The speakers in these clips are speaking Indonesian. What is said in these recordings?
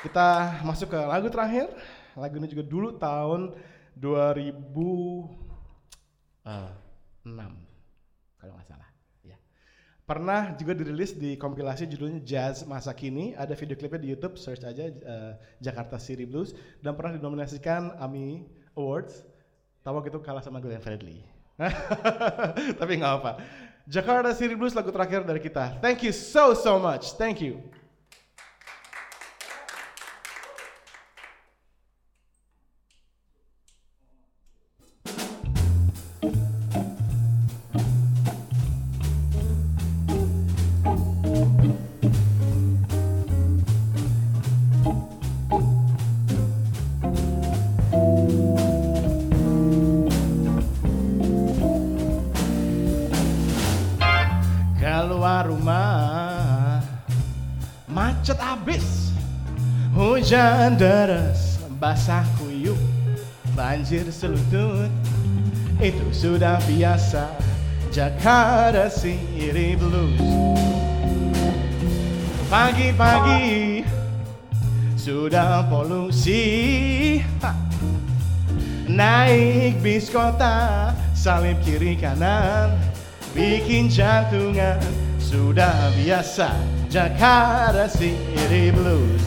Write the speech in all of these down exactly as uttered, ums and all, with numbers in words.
Kita masuk ke lagu terakhir. Lagu ini juga dulu tahun dua ribu enam kalau nggak salah. Ya. Pernah juga dirilis di kompilasi judulnya Jazz Masa Kini. Ada video klipnya di YouTube, search aja uh, Jakarta City Blues. Dan pernah dinominasikan AMI Awards. Tahu waktu itu kalah sama Glenn Fredly. Tapi nggak apa. Jakarta City Blues lagu terakhir dari kita. Thank you so so much. Thank you. Keluar rumah macet abis, hujan deras, basah kuyup, banjir selutut. Itu sudah biasa Jakarta City Blues. Pagi-pagi sudah polusi, ha. Naik bis kota, salib kiri kanan, bikin jantungan. Sudah biasa Jakarta City Blues.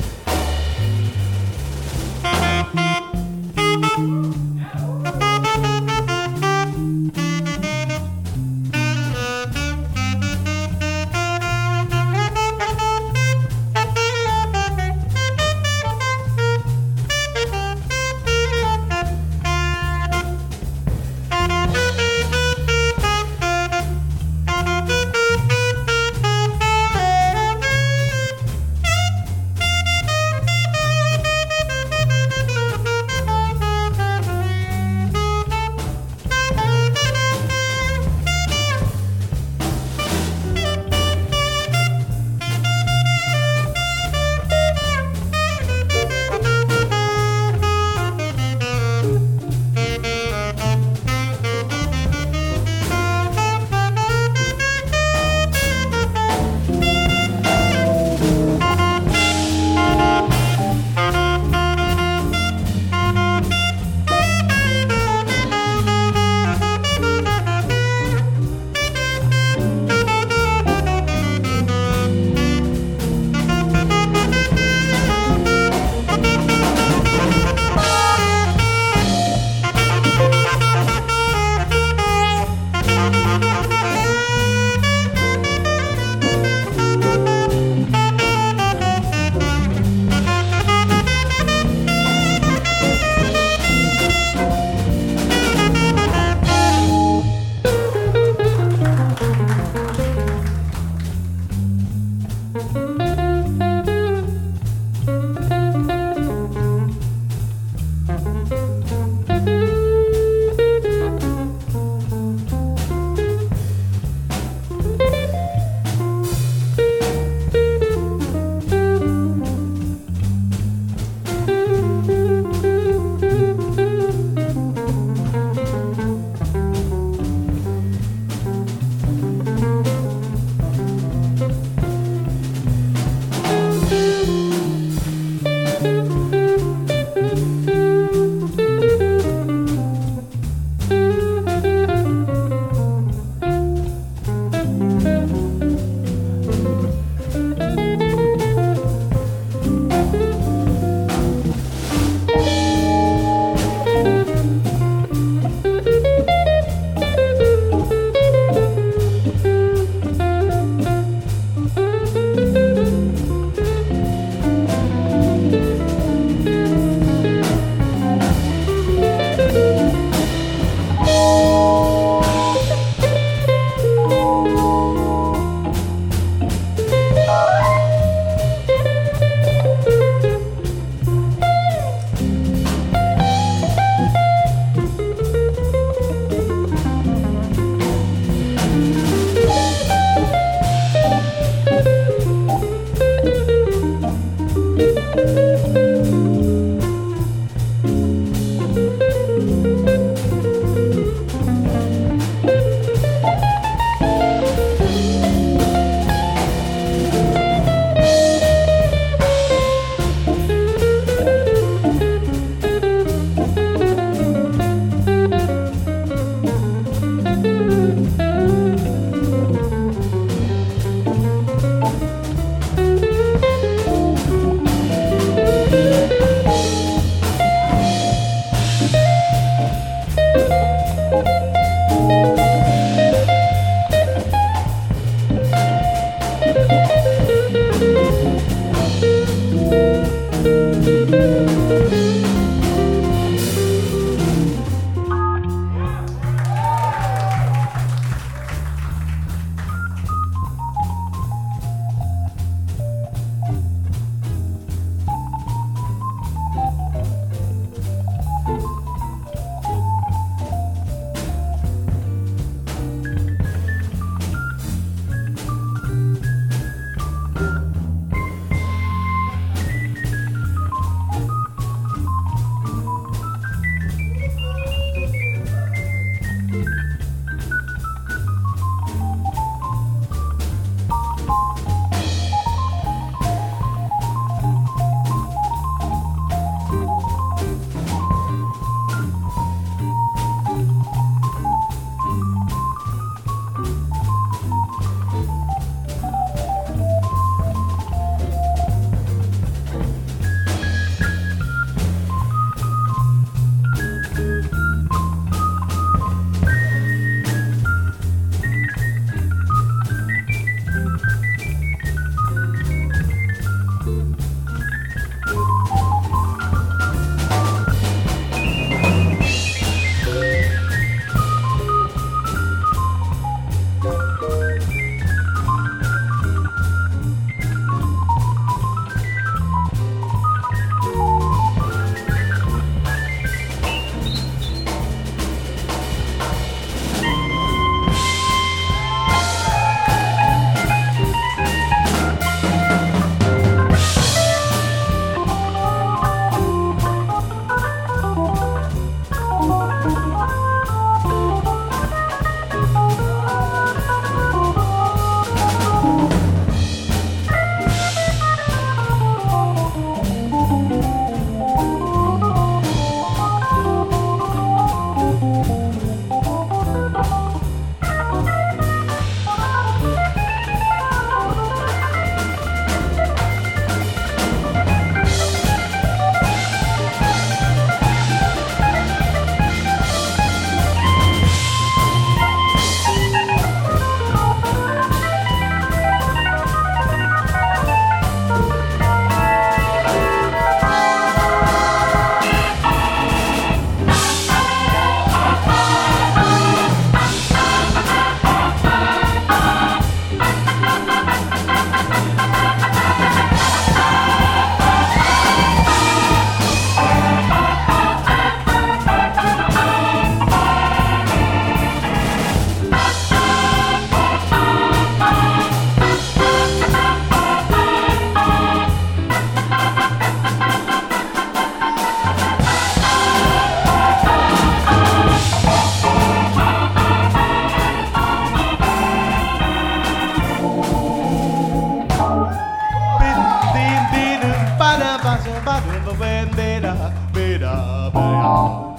basa badu beben beda beda beda.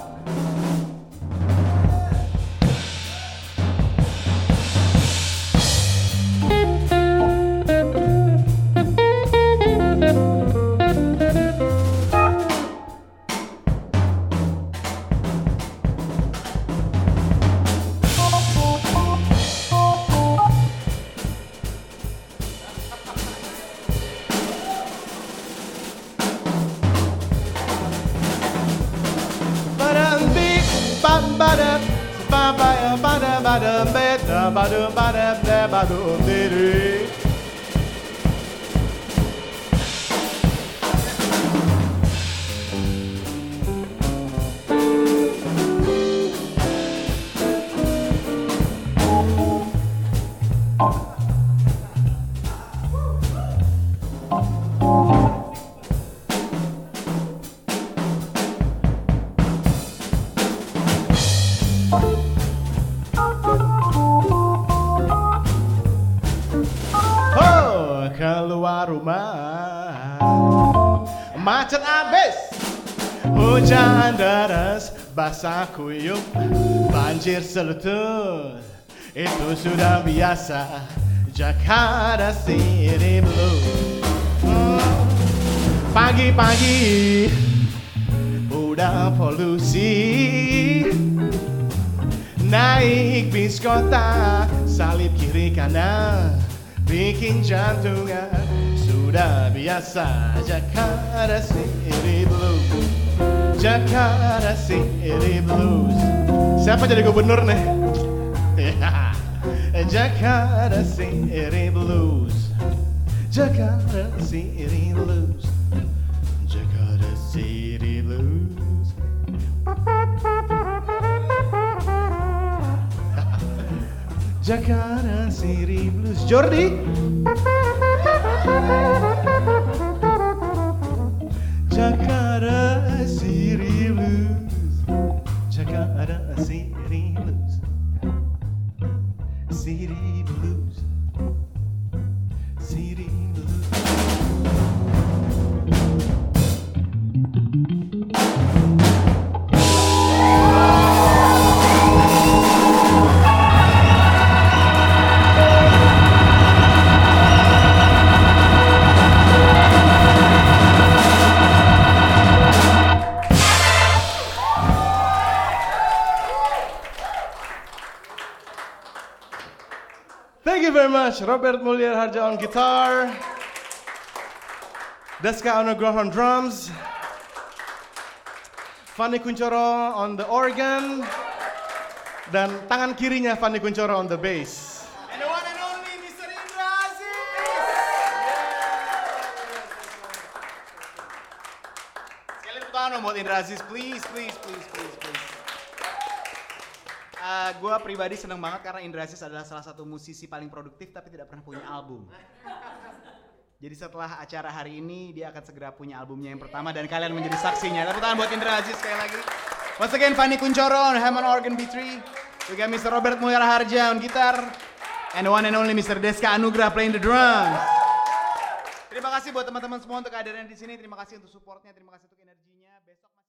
Keluar rumah macet abis, hujan deras, basah kuyup, banjir selutut, itu sudah biasa Jakarta City Blues. hmm. Pagi-pagi udah polusi, naik bis kota, salib kiri kanan, bikin jantungan sudah biasa Jakarta City Blues. Jakarta City Blues. Siapa jadi gubernur nih? Jakarta City Blues. Jakarta City Blues. Jakarta City Blues. Jakarta City Blues. Jordi. Jakarta City Blues. Jakarta City Blues. City Blues. City Blues. Thank you very much, Robert Mulyar Harja on guitar, Deska Anugrah on drums, Fanny Kunchoro on the organ, dan tangan kirinya Fanny Kunchoro on the bass. And the one and only Mister Indra Aziz. Sekali tepuk tangan buat Indra Aziz, please, please, please, please, please. Uh, gue pribadi seneng banget karena Indra Aziz adalah salah satu musisi paling produktif tapi tidak pernah punya album. Jadi setelah acara hari ini dia akan segera punya albumnya yang pertama dan kalian menjadi saksinya. Tepuk tangan buat Indra Aziz sekali lagi. Once again, Fanny Kunchoro on Hammond organ B three. We got Mister Robert Mulyar Harja on guitar and the one and only Mister Deska Anugrah playing the drums. Terima kasih buat teman-teman semua untuk kehadirannya di sini. Terima kasih untuk supportnya. Terima kasih untuk energinya. Besok